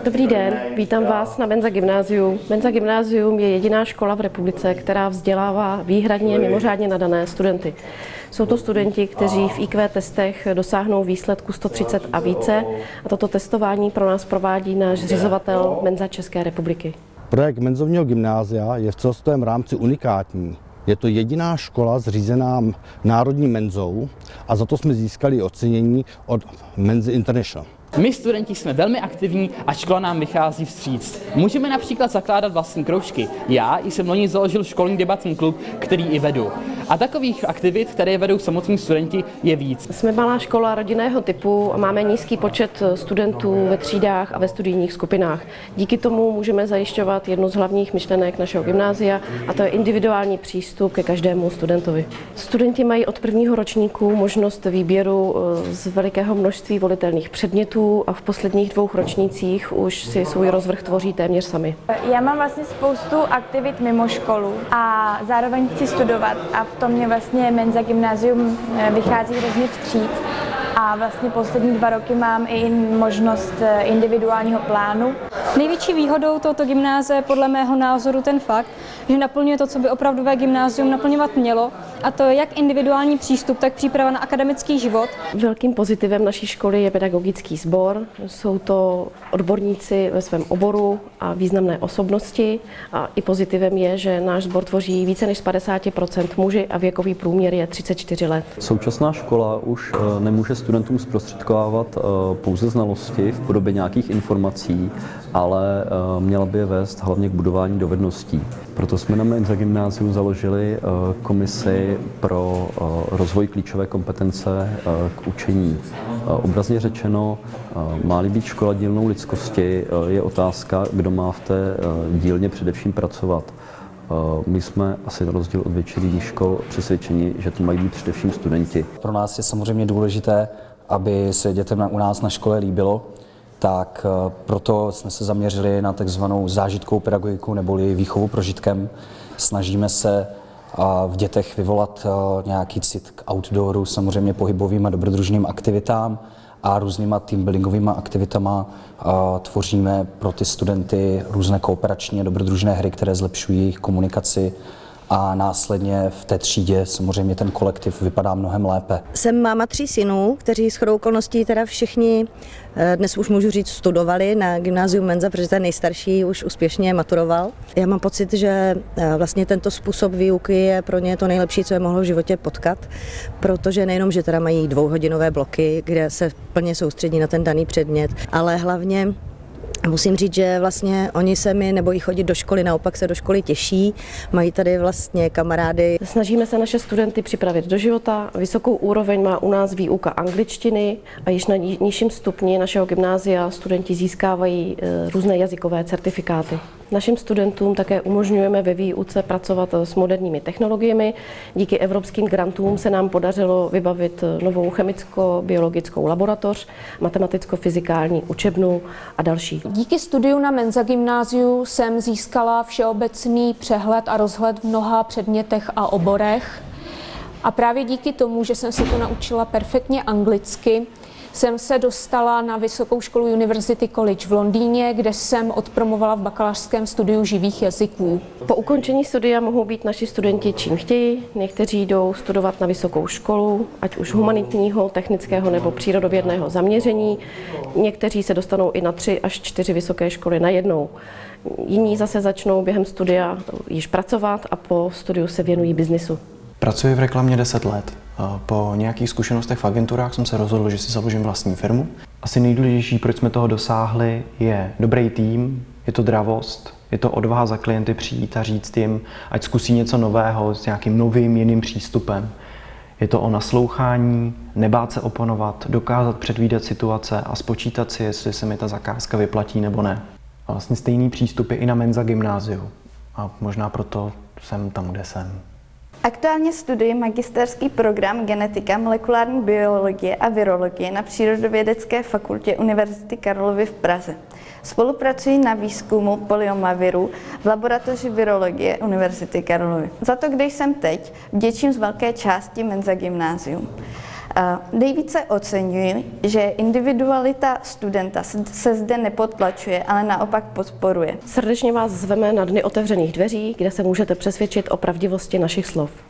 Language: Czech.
Dobrý den, vítám vás na Menza Gymnáziu. Menza Gymnázium je jediná škola v republice, která vzdělává výhradně mimořádně nadané studenty. Jsou to studenti, kteří v IQ testech dosáhnou výsledku 130 a více a toto testování pro nás provádí náš zřizovatel Menza České republiky. Projekt Menzovního gymnázia je v celostovém rámci unikátní. Je to jediná škola zřízená Národní menzou a za to jsme získali ocenění od Menzy International. My studenti jsme velmi aktivní a škola nám vychází vstříc. Můžeme například zakládat vlastní kroužky. Já jsem loni založil školní debatní klub, který i vedu. A takových aktivit, které vedou samotní studenti, je víc. Jsme malá škola rodinného typu a máme nízký počet studentů ve třídách a ve studijních skupinách. Díky tomu můžeme zajišťovat jednu z hlavních myšlenek našeho gymnázia, a to je individuální přístup ke každému studentovi. Studenti mají od prvního ročníku možnost výběru z velikého množství volitelných předmětů a v posledních 2 ročnících už si svůj rozvrh tvoří téměř sami. Já mám vlastně spoustu aktivit mimo školu a zároveň chci studovat a v tom mě vlastně Menza Gymnázium vychází hrozně vstříc. A vlastně poslední 2 roky mám i možnost individuálního plánu. Největší výhodou tohoto gymnázia je podle mého názoru ten fakt, že naplňuje to, co by opravdové gymnázium naplňovat mělo, a to je jak individuální přístup, tak příprava na akademický život. Velkým pozitivem naší školy je pedagogický sbor. Jsou to odborníci ve svém oboru a významné osobnosti. A i pozitivem je, že náš sbor tvoří více než 50% muži a věkový průměr je 34 let. Současná škola už nemůže studentům zprostředkovávat pouze znalosti v podobě nějakých informací, ale měla by je vést hlavně k budování dovedností. Proto jsme na Menza Gymnáziu založili komisi pro rozvoj klíčové kompetence k učení. Obrazně řečeno, má-li být škola dílnou lidskosti, je otázka, kdo má v té dílně především pracovat. My jsme asi na rozdíl od většiny jiných škol přesvědčeni, že to mají být především studenti. Pro nás je samozřejmě důležité, aby se dětem u nás na škole líbilo, tak proto jsme se zaměřili na takzvanou zážitkovou pedagogiku neboli výchovu prožitkem. Snažíme se v dětech vyvolat nějaký cit k outdooru, samozřejmě pohybovým a dobrodružným aktivitám a různýma teambuildingovými aktivitama tvoříme pro ty studenty různé kooperační a dobrodružné hry, které zlepšují jejich komunikaci. A následně v té třídě samozřejmě ten kolektiv vypadá mnohem lépe. Jsem máma 3 synů, kteří shodou okolností teda všichni dnes už můžu říct studovali na gymnáziu Menza, protože ten nejstarší už úspěšně maturoval. Já mám pocit, že vlastně tento způsob výuky je pro ně to nejlepší, co je mohlo v životě potkat, protože nejenom, že teda mají 2hodinové bloky, kde se plně soustředí na ten daný předmět, ale hlavně musím říct, že vlastně oni se mi nebojí chodit do školy, naopak se do školy těší, mají tady vlastně kamarády. Snažíme se naše studenty připravit do života. Vysokou úroveň má u nás výuka angličtiny a již na nižším stupni našeho gymnázia studenti získávají různé jazykové certifikáty. Našim studentům také umožňujeme ve výuce pracovat s moderními technologiemi. Díky evropským grantům se nám podařilo vybavit novou chemicko-biologickou laboratoř, matematicko-fyzikální učebnu a další. Díky studiu na Menza Gymnáziu jsem získala všeobecný přehled a rozhled v mnoha předmětech a oborech. A právě díky tomu, že jsem se to naučila perfektně anglicky, jsem se dostala na Vysokou školu University College v Londýně, kde jsem odpromovala v bakalářském studiu živých jazyků. Po ukončení studia mohou být naši studenti čím chtějí. Někteří jdou studovat na vysokou školu, ať už humanitního, technického nebo přírodovědného zaměření. Někteří se dostanou i na 3 až 4 vysoké školy najednou. Jiní zase začnou během studia již pracovat a po studiu se věnují biznisu. Pracuji v reklamě 10 let. Po nějakých zkušenostech v agenturách jsem se rozhodl, že si založím vlastní firmu. Asi nejdůležitější, proč jsme toho dosáhli, je dobrý tým, je to dravost, je to odvaha za klienty přijít a říct jim, ať zkusí něco nového s nějakým novým, jiným přístupem. Je to o naslouchání, nebát se oponovat, dokázat předvídat situace a spočítat si, jestli se mi ta zakázka vyplatí nebo ne. A vlastně stejný přístup je i na Menza Gymnáziu. A možná proto jsem tam, kde jsem. Aktuálně studuji magisterský program genetika, molekulární biologie a virologie na Přírodovědecké fakultě Univerzity Karlovy v Praze. Spolupracuji na výzkumu poliomaviru v laboratoři virologie Univerzity Karlovy. Za to, kde jsem teď, vděčím z velké části Menza Gymnázium. Nejvíce oceňuji, že individualita studenta se zde nepodtlačuje, ale naopak podporuje. Srdečně vás zveme na Dny otevřených dveří, kde se můžete přesvědčit o pravdivosti našich slov.